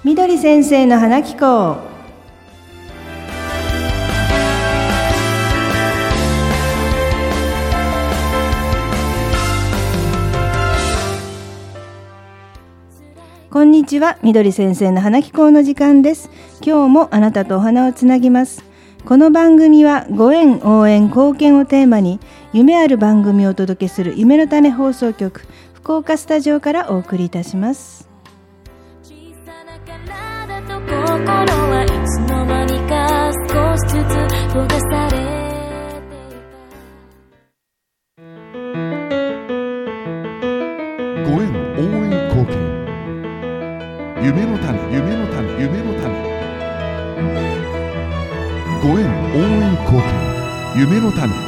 みどり先生の花聞こう。こんにちは、みどり先生の花聞こうの時間です。今日もあなたとお花をつなぎます。この番組はご縁、応援、貢献をテーマに夢ある番組をお届けする夢の種放送局福岡スタジオからお送りいたします。 小さな体と心はいつの間にか少しずつ閉ざされていた。ご縁、応援、貢献、夢の種、夢の種、夢の種。ご縁、応援、貢献、夢の種。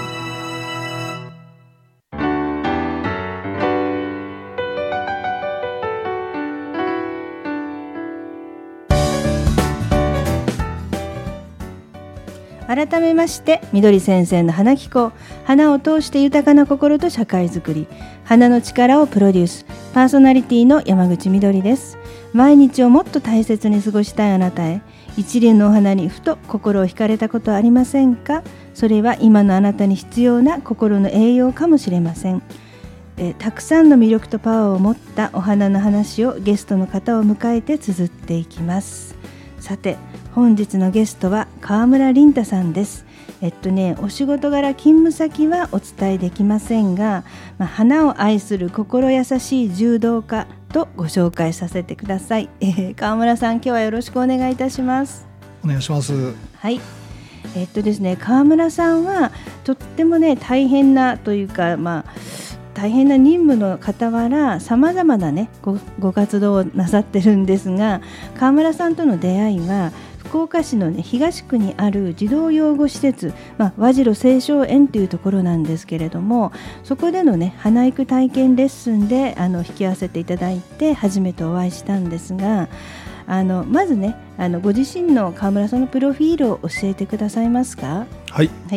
改めまして、みどり先生の花聞こう。花を通して豊かな心と社会づくり、花の力をプロデュース、パーソナリティの山口みどりです。毎日をもっと大切に過ごしたいあなたへ、一輪のお花にふと心を惹かれたことはありませんか？それは今のあなたに必要な心の栄養かもしれません。たくさんの魅力とパワーを持ったお花の話をゲストの方を迎えて綴っていきます。さて、本日のゲストは川村凛太さんです。お仕事柄勤務先はお伝えできませんが、花を愛する心優しい柔道家とご紹介させてください。川村さん、今日はよろしくお願いいたします。 お願いします。 はい。ですね、川村さんはとってもね、大変なというか、大変な任務の傍らさまざまなね ご活動をなさってるんですが、川村さんとの出会いは福岡市の、東区にある児童養護施設、和白青少園というところなんですけれども、そこでの、花育体験レッスンで引き合わせていただいて初めてお会いしたんですが、まずね、ご自身の川村さんのプロフィールを教えてくださいますか？ はい、 はい。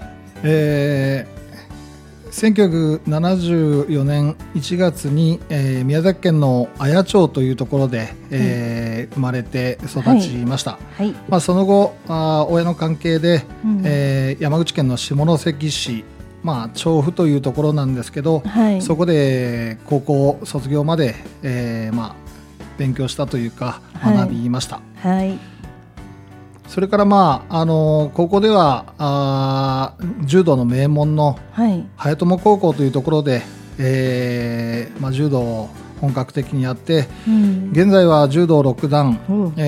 1974年1月に、宮崎県の綾町というところで、生まれて育ちました。 はいはい。 その後親の関係で、山口県の下関市、調布というところなんですけど、 はい、 そこで高校卒業まで、勉強したというか学びました。 はい。 それから高校では柔道の名門の早友高校というところで、柔道を本格的にやって、現在は柔道6段、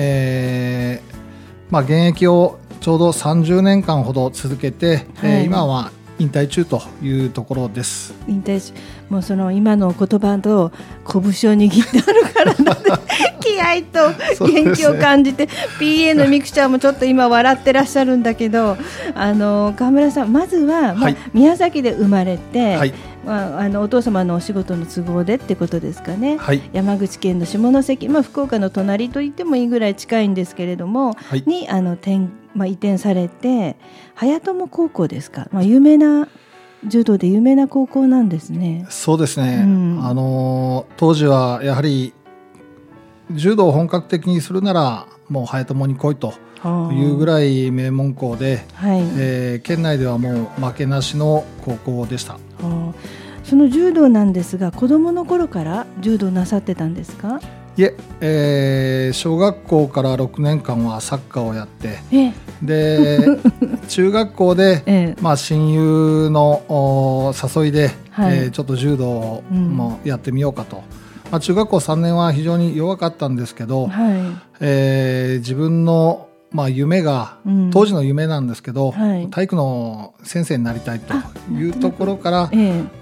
現役をちょうど30年間ほど続けて、今は引退中というところです。 引退中、もうその今の言葉と拳を握ってあるから気合と元気を感じて、PA のミクチャーもちょっと今笑ってらっしゃるんだけど、川村さん、まずは、宮崎で生まれて、お父様のお仕事の都合でってことですかね。山口県の下関、福岡の隣と言ってもいいぐらい近いんですけれども、に移転されて、早友高校ですか。有名な柔道で有名な高校なんですね。 そうですね、当時はやはり柔道を本格的にするならもう早友に来いというぐらい名門校で、県内ではもう負けなしの高校でした。 その柔道なんですが、子どもの頃から柔道なさってたんですか？ いえ、小学校から6年間はサッカーをやって、で中学校で、親友の誘いで、ちょっと柔道もやってみようかと。中学校3年は非常に弱かったんですけど、自分の夢が、当時の夢なんですけど、体育の先生になりたいというところから、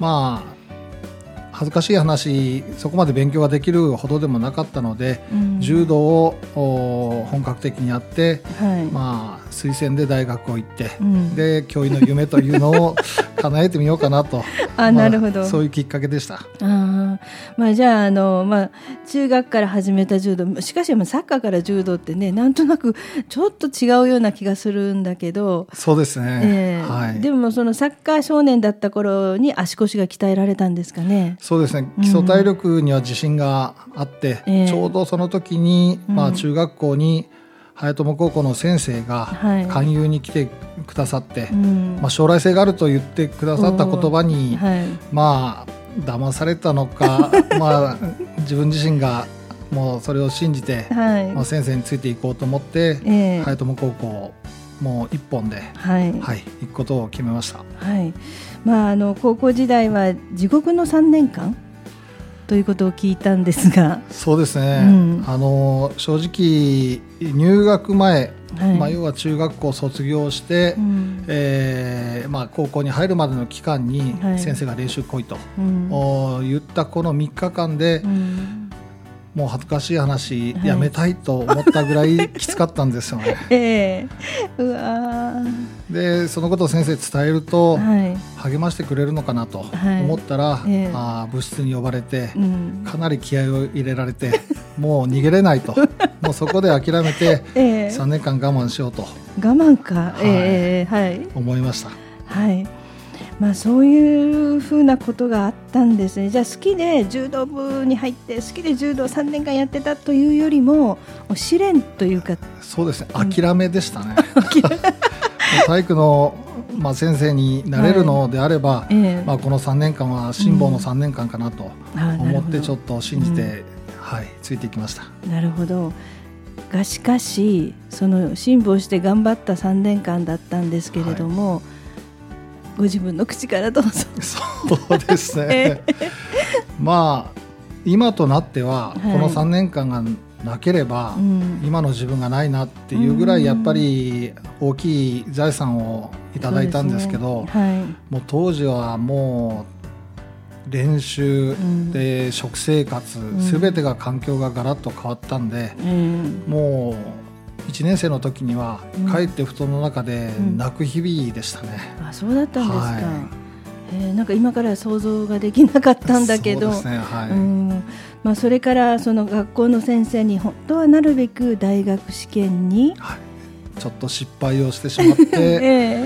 恥ずかしい話、そこまで勉強ができるほどでもなかったので、柔道を本格的にやって、 推薦で大学を行って、で教員の夢というのを叶えてみようかなとなるほど、 そういうきっかけでした。 じゃあ中学から始めた柔道、しかしサッカーから柔道ってね、なんとなくちょっと違うような気がするんだけど。 そうですね、 でもそのサッカー少年だった頃に足腰が鍛えられたんですかね。 そうですね、基礎体力には自信があって、ちょうどその時に、中学校に早友高校の先生が勧誘に来てくださって、将来性があると言ってくださった言葉に、騙されたのか自分自身がもうそれを信じて、先生についていこうと思って、早友高校もう一本で、行くことを決めました。 高校時代は地獄の3年間ということを聞いたんですが。 そうですね、正直入学前、要は中学校卒業して、高校に入るまでの期間に先生が練習来いと、言ったこの3日間で、もう恥ずかしい話、やめたいと思ったぐらいきつかったんですよね。でそのことを先生に伝えると、励ましてくれるのかなと思ったら、部室に呼ばれて、かなり気合を入れられて、もう逃げれないともうそこで諦めて、3年間我慢しようと。 我慢か、 思いました。 そういうふうなことがあったんですね。じゃあ好きで柔道部に入って好きで柔道3年間やってたというよりも試練というか。 そうですね、諦めでしたね。体育の、先生になれるのであれば、この3年間は辛抱の3年間かなと思ってちょっと信じて、ついていきました。なるほど。 がしかしその辛抱して頑張った3年間だったんですけれども、ご自分の口からどうぞ。 そうですね今となっては、この3年間がなければ、今の自分がないなっていうぐらい、やっぱり大きい財産をいただいたんですけど、もう当時はもう練習で食生活、全てが環境がガラッと変わったんで、もう1年生の時には帰って布団の中で泣く日々でしたね。 そうだったんですか。なんか今からは想像ができなかったんだけど、それからその学校の先生に本当はなるべく大学試験に、 ちょっと失敗をしてしまって、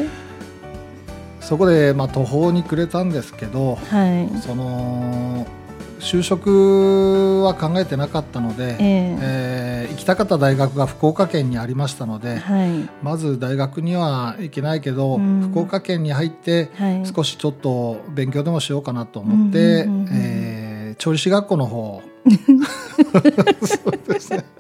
そこで途方に暮れたんですけど、その就職は考えてなかったので、行きたかった大学が福岡県にありましたので、まず大学には行けないけど、福岡県に入って、少しちょっと勉強でもしようかなと思って、調理師学校の方そうですね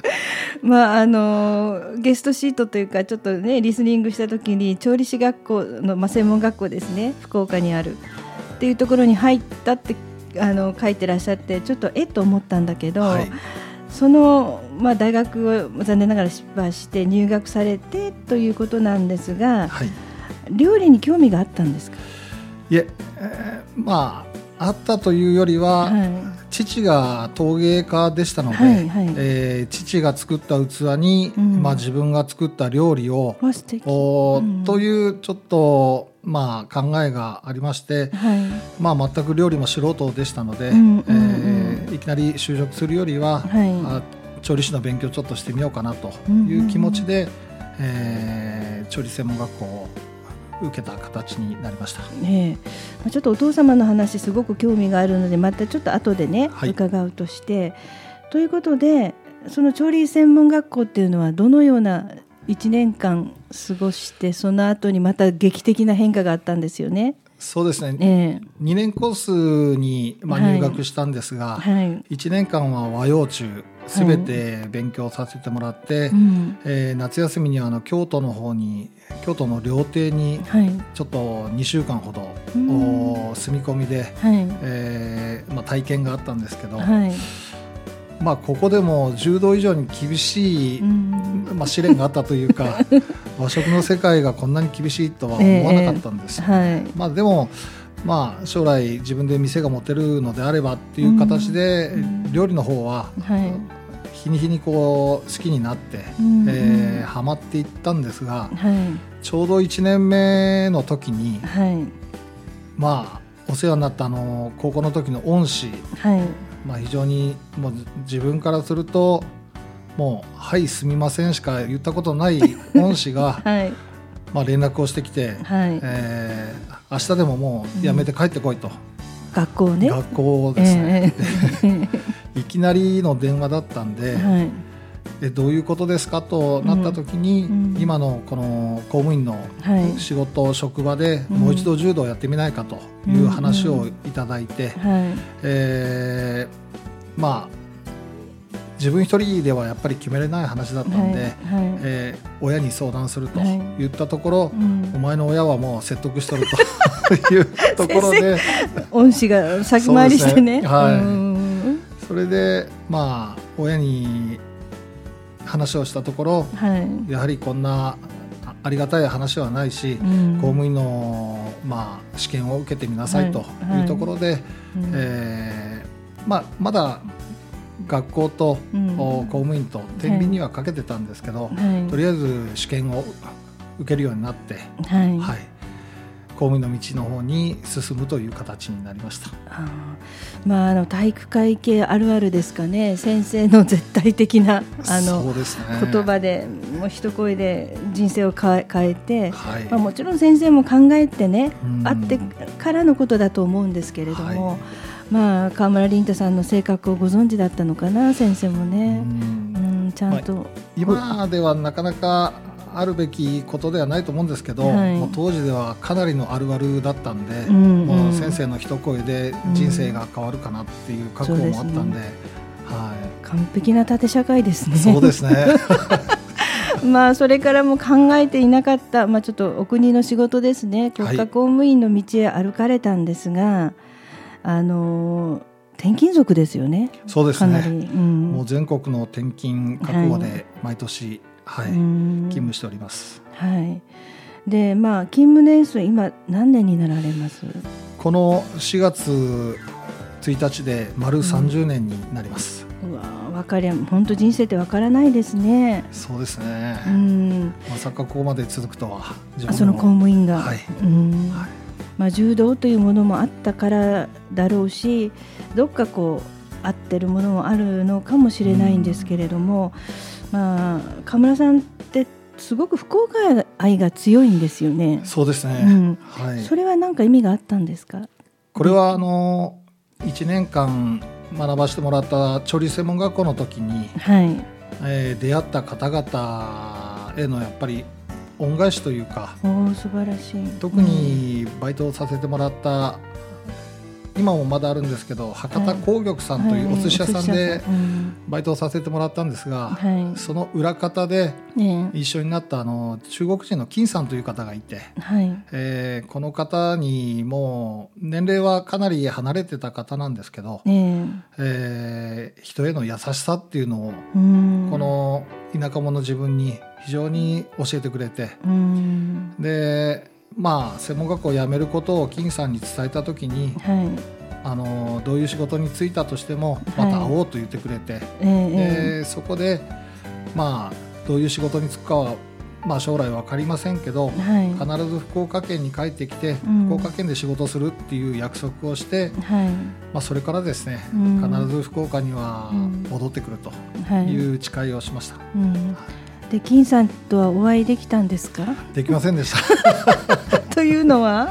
ゲストシートというかちょっとねリスニングした時に調理師学校の、専門学校ですね、福岡にあるっていうところに入ったって書いてらっしゃって、ちょっとと思ったんだけど、その、大学を残念ながら失敗して入学されてということなんですが、料理に興味があったんですか？ いえ、あったというよりは、父が陶芸家でしたので、父が作った器に、自分が作った料理をというちょっと考えがありまして、全く料理も素人でしたので、いきなり就職するよりは、調理師の勉強をちょっとしてみようかなという気持ちで、調理専門学校を受けた形になりました。 ちょっとお父様の話すごく興味があるので、またちょっと後でね、伺うとして、ということでその調理専門学校っていうのはどのような1年間過ごして、その後にまた劇的な変化があったんですよね。 そうですね、2年コースに入学したんですが、1年間は和洋中すべて勉強させてもらって、夏休みには京都の方に、京都の料亭にちょっと2週間ほど住み込みで、体験があったんですけど、ここでも10度以上に厳しい、試練があったというか和食の世界がこんなに厳しいとは思わなかったんですよ、でも、将来自分で店が持てるのであればっていう形で、料理の方は日に日にこう好きになって、ハマっていったんですが、ちょうど1年目の時に、まあお世話になった高校の時の恩師、非常にもう自分からするともうはいすみませんしか言ったことない恩師が、連絡をしてきて、明日でももうやめて帰ってこいと、 学校ね、 学校ですね、いきなりの電話だったんで、どういうことですかとなった時に、今のこの公務員の仕事、職場でもう一度柔道をやってみないかという話をいただいて、自分一人ではやっぱり決めれない話だったんで、親に相談すると言ったところ、お前の親はもう説得しとるというところで恩師が先回りしてね、 それで親に話をしたところ、やはりこんなありがたい話はないし、公務員の、試験を受けてみなさいというところで、まだ学校と、公務員と天秤にはかけてたんですけど、とりあえず試験を受けるようになって、公務員の道の方に進むという形になりました。 体育会系あるあるですかね。先生の絶対的なそうですね、 言葉でもう一声で人生を変えて、もちろん先生も考えてね、あってからのことだと思うんですけれども、川村凛太さんの性格をご存知だったのかな、先生もね。ちゃんと、 今ではなかなかあるべきことではないと思うんですけど、もう当時ではかなりのあるあるだったんで、もう先生の一声で人生が変わるかなっていう覚悟もあったんで、 完璧な縦社会ですね。 そうですねそれからも考えていなかった、ちょっとお国の仕事ですね、国家公務員の道へ歩かれたんですが、転勤族ですよね。 そうですね、もう全国の転勤覚悟で毎年、勤務しております。 で、勤務年数今何年になられます？ この4月1日で丸30年になります。 本当人生ってわからないですね。 そうですね、まさかここまで続くとは。 その公務員が、柔道というものもあったからだろうし、どっかこう合ってるものもあるのかもしれないんですけれども、川村さんってすごく福岡愛が強いんですよね。 そうですね、 それは何か意味があったんですか？ これは1年間学ばせてもらった調理専門学校の時に、出会った方々へのやっぱり恩返しというか、 素晴らしい。 特にバイトをさせてもらった、今もまだあるんですけど、博多紅玉さんというお寿司屋さんでバイトをさせてもらったんですが、その裏方で一緒になった中国人の金さんという方がいて、この方にもう年齢はかなり離れてた方なんですけど、人への優しさっていうのをこの田舎者の自分に非常に教えてくれて、で専門学校を辞めることを金さんに伝えた時に、どういう仕事に就いたとしてもまた会おうと言ってくれて、でそこでどういう仕事に就くかは将来分かりませんけど、必ず福岡県に帰ってきて、福岡県で仕事するっていう約束をして、それからですね、必ず福岡には戻ってくるという誓いをしました。 で、金さんとはお会いできたんですか？ できませんでしたというのは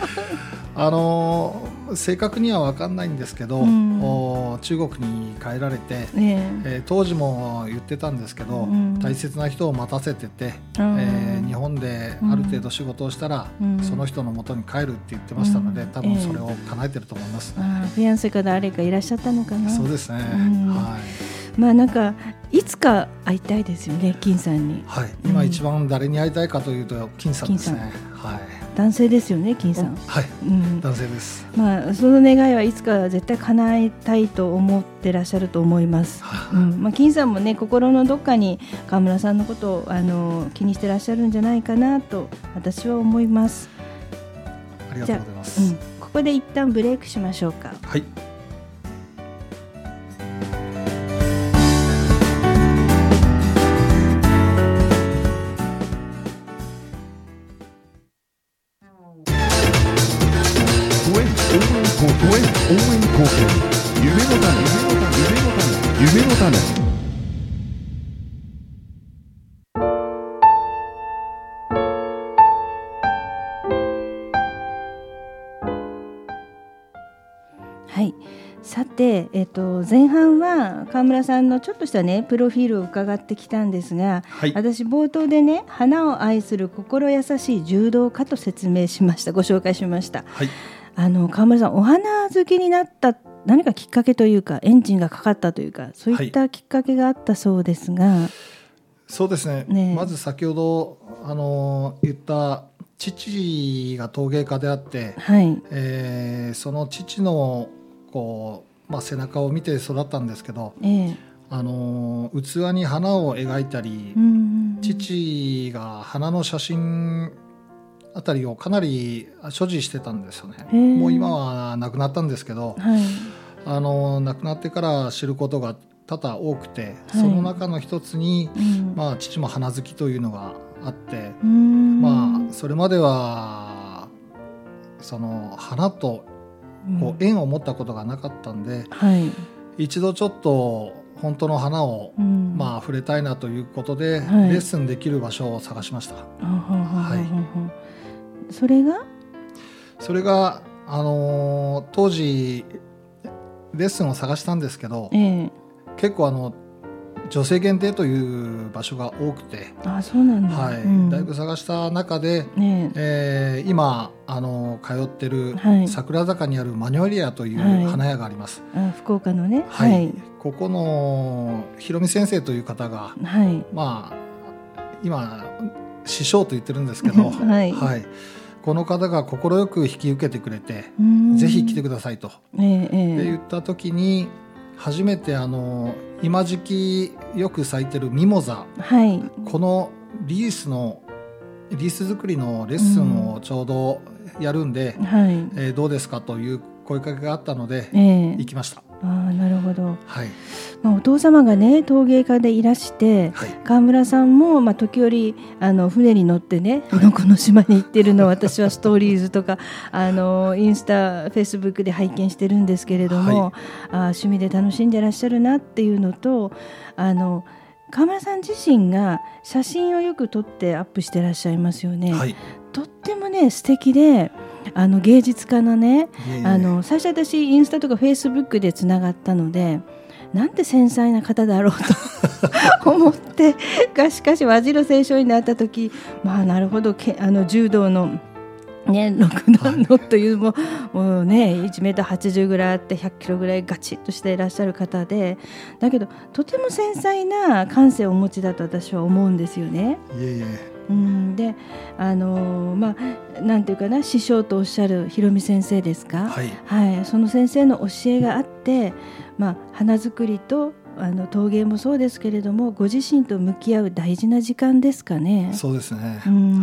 正確には分かんないんですけど、中国に帰られて、当時も言ってたんですけど、大切な人を待たせてて、日本である程度仕事をしたら、その人の元に帰るって言ってましたので、多分それを叶えてると思います、フィアンセか誰かいらっしゃったのかな。 そうですね、 なんかいつか会いたいですよね、金さんに。 今一番誰に会いたいかというと金さんですね。 男性ですよね、金さん。 男性です。 その願いはいつか絶対叶えたいと思ってらっしゃると思います。金さんもね、心のどっかに川村さんのことを気にしてらっしゃるんじゃないかなと私は思います。 ありがとうございます。 ここで一旦ブレイクしましょうか。 さて、前半は川村さんのちょっとしたねプロフィールを伺ってきたんですが、 はい、 私冒頭でね花を愛する心優しい柔道家と説明しました。ご紹介しました、 はい、 川村さんお花好きになった何かきっかけというかエンジンがかかったというかそういったきっかけがあったそうですが、はい、 そうですね、まず先ほど言った父が陶芸家であって、はい、その父のこう、背中を見て育ったんですけど、器に花を描いたり、父が花の写真あたりをかなり所持してたんですよね。もう今は亡くなったんですけど、はい、亡くなってから知ることが多々多くて、はい、その中の一つに、父も花好きというのがあって、それまではその花とこう縁を持ったことがなかったんで、一度ちょっと本当の花を、触れたいなということで、レッスンできる場所を探しました。 それが当時レッスンを探したんですけど、結構女性限定という場所が多くて、 そうなんだ、 だいぶ探した中で、今通ってる桜坂にあるマニョリアという花屋があります、 福岡のね、 ここのひろみ先生という方が、今師匠と言ってるんですけど、この方が快く引き受けてくれて、ぜひ来てくださいと、言った時に初めて今時期よく咲いてるミモザ、このリース作りのレッスンをちょうどやるんで、どうですかという声かけがあったので、行きました。 なるほど、お父様がね陶芸家でいらして、川村さんも、時折船に乗ってね、この島に行ってるのを私はストーリーズとかインスタ、フェイスブックで拝見してるんですけれども、趣味で楽しんでらっしゃるなっていうのと、川村さん自身が写真をよく撮ってアップしてらっしゃいますよね。とってもね素敵で、芸術家のね、最初私インスタとかフェイスブックでつながったので、なんて繊細な方だろうと思ってしかし和白青少になった時、なるほど、柔道の6段のというもうね1メーター80ぐらいあって100キロぐらいガチッとしていらっしゃる方で、だけどとても繊細な感性をお持ちだと私は思うんですよね。でなんていうかな、師匠とおっしゃるひろみ先生ですか、その先生の教えがあって、花作りと陶芸もそうですけれども、ご自身と向き合う大事な時間ですかね。 そうですね、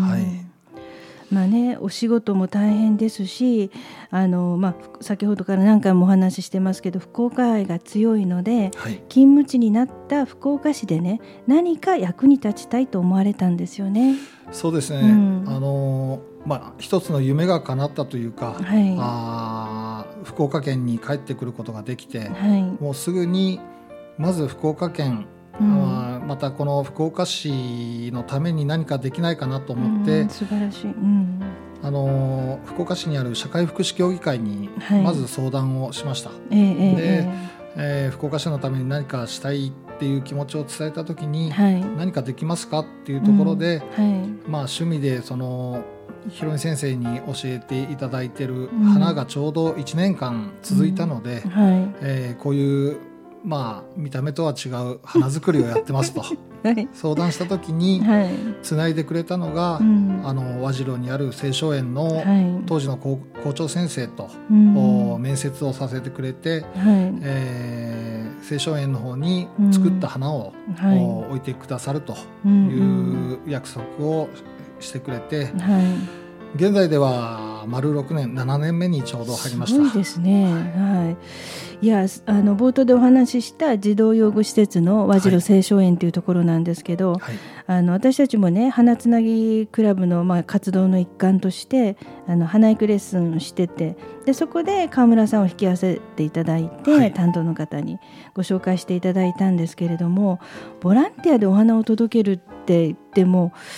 お仕事も大変ですし、先ほどから何回もお話ししてますけど、福岡愛が強いので、勤務地になった福岡市でね、何か役に立ちたいと思われたんですよね。 そうですね、一つの夢が叶ったというか、福岡県に帰ってくることができて、もうすぐにまず福岡県、またこの福岡市のために何かできないかなと思って、 素晴らしい、 福岡市にある社会福祉協議会にまず相談をしました。で、福岡市のために何かしたいっていう気持ちを伝えた時に、何かできますかっていうところで、趣味でそのひろみ先生に教えていただいている花がちょうど1年間続いたので、こういう見た目とは違う花作りをやってますと相談した時につないでくれたのが、和白にある青少園の当時の校長先生と面接をさせてくれて、青少園の方に作った花を置いてくださるという約束をしてくれて、現在では丸6年7年目にちょうど入りました。 すごいですね、いや冒頭でお話しした児童養護施設の和白青少園というところなんですけど、私たちもね花つなぎクラブの活動の一環として花育レッスンをしてて、でそこで川村さんを引き合わせていただいて、担当の方にご紹介していただいたんですけれども、ボランティアでお花を届けるって言っても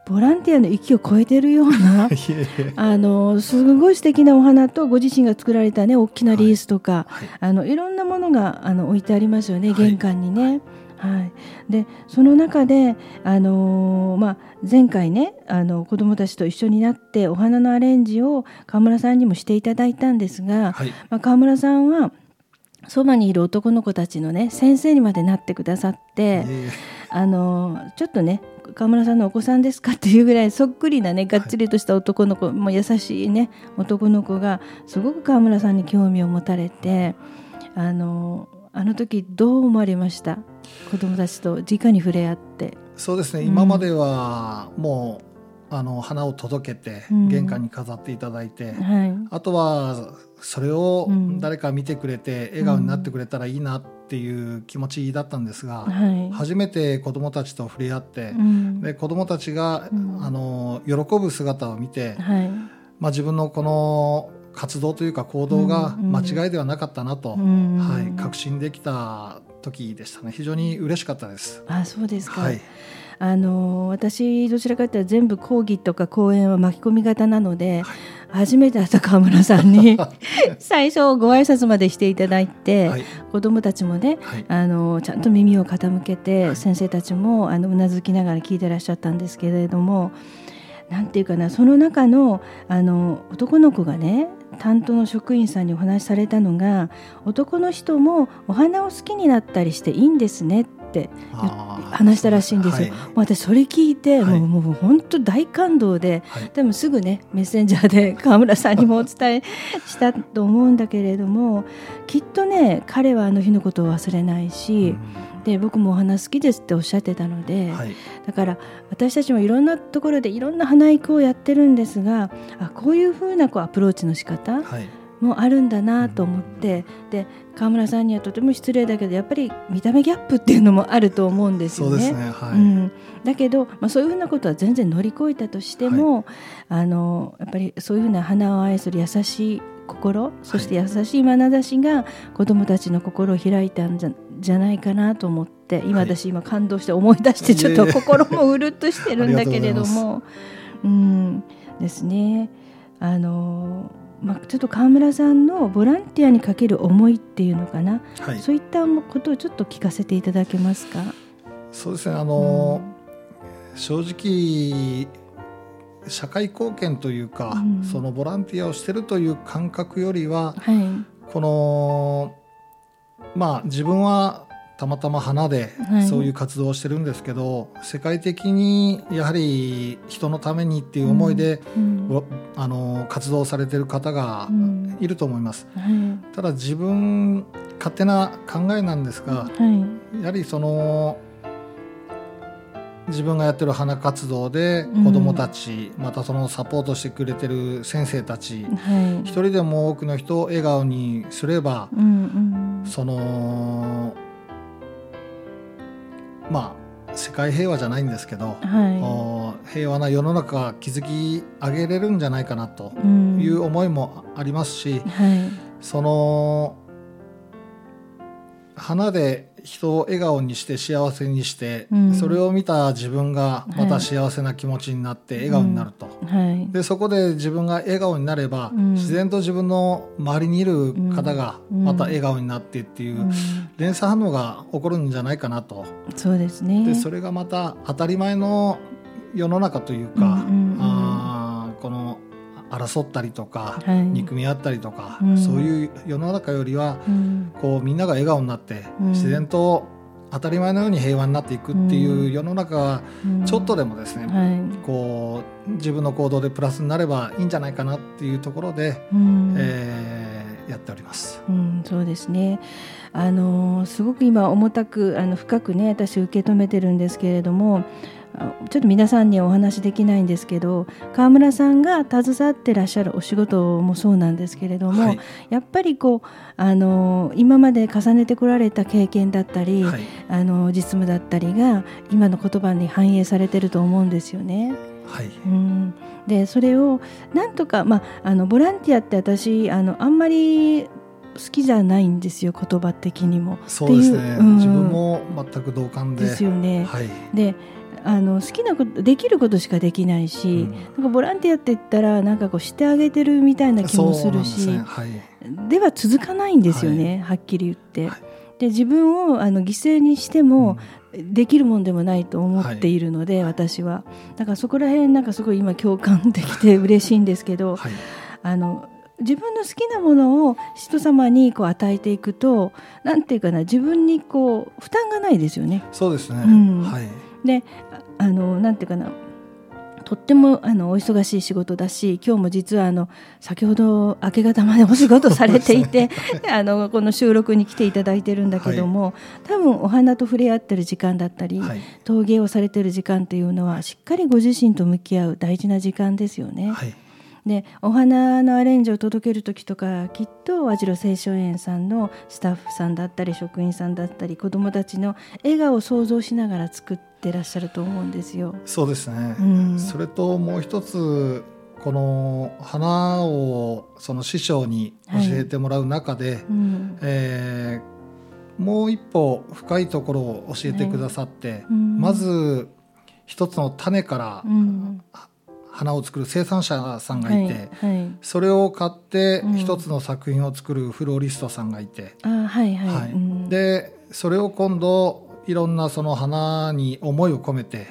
ボランティアの域を超えてるようなすごい素敵なお花とご自身が作られたね大きなリースとか、いろんなものが置いてありますよね、玄関にね。でその中で、前回ね子どもたちと一緒になってお花のアレンジを川村さんにもしていただいたんですが、川村さんはそばにいる男の子たちのね先生にまでなってくださって、ちょっとね川村さんのお子さんですかっていうぐらいそっくりなねがっちりとした男の子、もう優しいね男の子がすごく川村さんに興味を持たれて、あの時どう思われました？子どもたちと直に触れ合って。 そうですね、今まではもう花を届けて玄関に飾っていただいて、あとはそれを誰か見てくれて笑顔になってくれたらいいなっていう気持ちだったんですが、初めて子どもたちと触れ合って、で子どもたちが喜ぶ姿を見て、自分のこの活動というか行動が間違いではなかったなと、確信できた時でしたね。非常に嬉しかったです。 そうですか。私どちらかというと全部講義とか講演は巻き込み型なので、初めて会った川村さんに最初ご挨拶までしていただいて、子どもたちもね、ちゃんと耳を傾けて、先生たちもうなずきながら聞いてらっしゃったんですけれども、なんていうかな、その中の男の子がね担当の職員さんにお話しされたのが、男の人もお花を好きになったりしていいんですねって話したらしいんですよ。私それ聞いて、もう本当大感動で、でもすぐねメッセンジャーで川村さんにもお伝えしたと思うんだけれども、きっとね彼はあの日のことを忘れないし、で僕もお花好きですっておっしゃってたので、だから私たちもいろんなところでいろんな花育をやってるんですが、こういうふうなアプローチの仕方もあるんだなと思って、で川村さんにはとても失礼だけどやっぱり見た目ギャップっていうのもあると思うんですよね。そうですね、だけど、そういうふうなことは全然乗り越えたとしても、やっぱりそういうふうな花を愛する優しい心、そして優しい眼差しが子どもたちの心を開いたんじゃないかなと思って、私今感動して思い出してちょっと心もうるっとしてるんだけれどもですね。ちょっと川村さんのボランティアにかける思いっていうのかな、そういったことをちょっと聞かせていただけますか？ そうですね、正直社会貢献というか、そのボランティアをしてるという感覚よりは、この自分はたまたま花でそういう活動をしてるんですけど、世界的にやはり人のためにっていう思いで、活動されてる方がいると思います。ただ自分勝手な考えなんですが、やはりその自分がやってる花活動で子どもたち、またそのサポートしてくれてる先生たち、一人でも多くの人を笑顔にすれば、その世界平和じゃないんですけど、平和な世の中が築き上げれるんじゃないかなという思いもありますし、その花で人を笑顔にして幸せにして、それを見た自分がまた幸せな気持ちになって笑顔になると、でそこで自分が笑顔になれば、自然と自分の周りにいる方がまた笑顔になってっていう連鎖反応が起こるんじゃないかなと。 そうですね。 でそれがまた当たり前の世の中というか、この争ったりとか、憎み合ったりとか、そういう世の中よりは、こうみんなが笑顔になって、自然と当たり前のように平和になっていくっていう世の中がちょっとでもですね、こう自分の行動でプラスになればいいんじゃないかなっていうところで、やっております。 そうですね。すごく今重たく深くね私受け止めてるんですけれども、ちょっと皆さんにはお話できないんですけど、川村さんが携わってらっしゃるお仕事もそうなんですけれども、やっぱりこう今まで重ねてこられた経験だったり、実務だったりが今の言葉に反映されてると思うんですよね。でそれをなんとか、ボランティアって私あんまり好きじゃないんですよ、言葉的にも。 そうですね、自分も全く同感で。 ですよね。で好きなことできることしかできないし、なんかボランティアって言ったらなんかこうしてあげてるみたいな気もするし、では続かないんですよね、はっきり言って、で自分を犠牲にしてもできるもんでもないと思っているので、私はだからそこら辺なんかすごい今共感できて嬉しいんですけど、自分の好きなものを人様にこう与えていくと、なんていうかな、自分にこう負担がないですよね。 そうですね、 でなんていうかな、とってもお忙しい仕事だし、今日も実は先ほど明け方までお仕事されていてこの収録に来ていただいてるんだけども、多分お花と触れ合ってる時間だったり、陶芸をされてる時間っていうのはしっかりご自身と向き合う大事な時間ですよね。でお花のアレンジを届ける時とか、きっと和白青少園さんのスタッフさんだったり職員さんだったり子どもたちの笑顔を想像しながら作ってらっしゃると思うんですよ。 そうですね、それともう一つ、この花をその師匠に教えてもらう中で、もう一歩深いところを教えてくださって、まず一つの種から花を作る生産者さんがいて、それを買って一つの作品を作るフローリストさんがいて、でそれを今度いろんなその花に思いを込めて、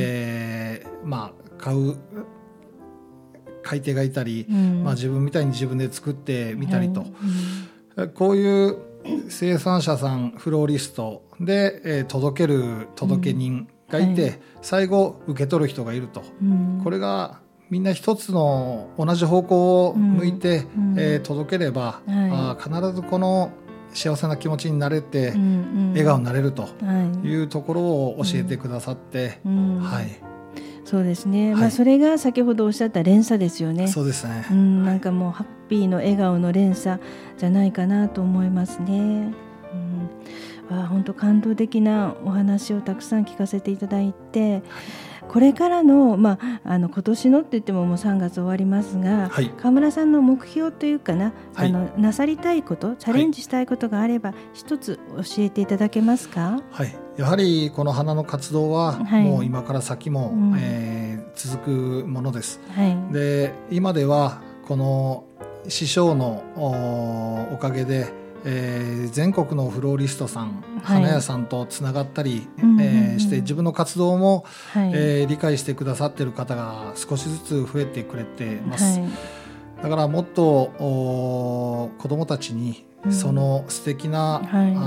買い手がいたり、自分みたいに自分で作ってみたりと、こういう生産者さんフローリストで、届ける届け人がいて、最後受け取る人がいると、これがみんな一つの同じ方向を向いて、届ければ、必ずこの幸せな気持ちになれて、笑顔になれるというところを教えてくださって、 そうですね、それが先ほどおっしゃった連鎖ですよね。 そうですね、 なんかもうハッピーの笑顔の連鎖じゃないかなと思いますね。本当感動的なお話をたくさん聞かせていただいて、これからの、今年のって言ってももう3月終わりますが、川村さんの目標というかな、なさりたいこと、チャレンジしたいことがあれば一つ教えていただけますか？ やはりこの花の活動はもう今から先も、続くものです。で今ではこの師匠の おかげで全国のフローリストさん、花屋さんとつながったり、して自分の活動も、理解してくださっている方が少しずつ増えてくれています。だからもっと子どもたちにその素敵な、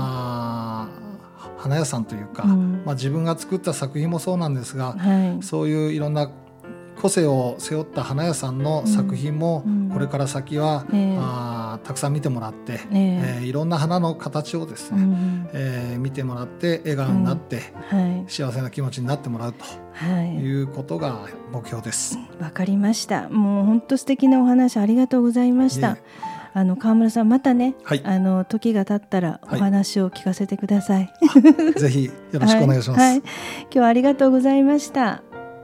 花屋さんというか、自分が作った作品もそうなんですが、そういういろんな個性を背負った花屋さんの作品もこれから先は、たくさん見てもらって、いろんな花の形をですね、見てもらって笑顔になって、幸せな気持ちになってもらうということが目標です。 わかりました。もう本当素敵なお話ありがとうございました。川村さんまたね、時が経ったらお話を聞かせてください。 ぜひよろしくお願いします。 今日はありがとうございました。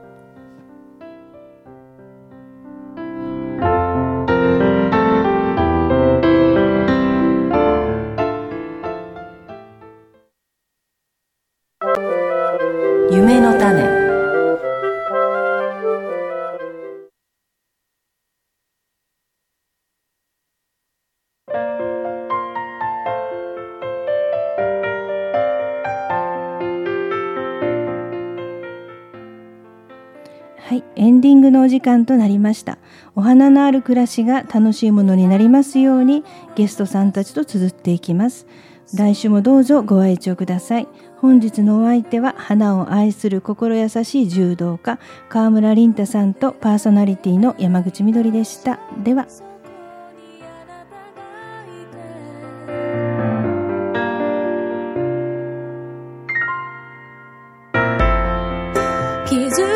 夢の種。エンディングのお時間となりました。お花のある暮らしが楽しいものになりますように、ゲストさんたちと綴っていきます。来週もどうぞご愛聴ください。本日のお相手は花を愛する心優しい柔道家川村凛太さんとパーソナリティの山口みどりでした。では。 気づ